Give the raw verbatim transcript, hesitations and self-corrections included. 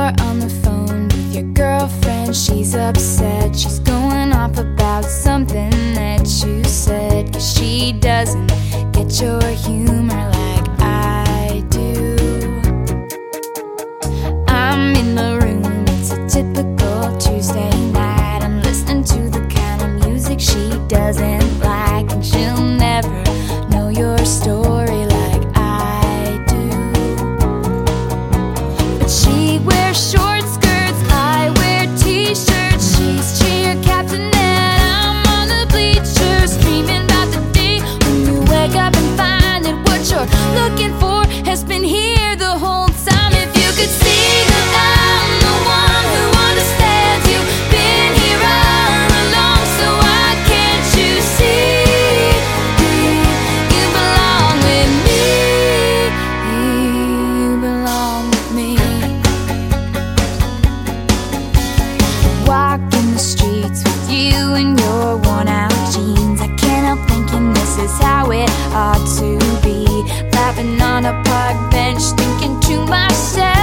You're on the phone with your girlfriend. She's upset. She's going off about something that you said, 'cause she doesn't get your humor like I do. I'm in the room, it's a typical Tuesday night. I'm listening to the kind of music she doesn't like, and she'll never know your story like I do. But she wears short skirts, I wear t-shirts. She's cheer captain and I'm on the bleachers, dreaming about the day when you wake up and find that what you're looking for has been here the whole time. If you could see that I'm the one who understands, you've been here all along, so why can't you see you belong with me? You belong with me. Walking the streets with you in your worn out jeans, I can't help thinking this is how it ought to be. Laughing on a park bench, thinking to myself,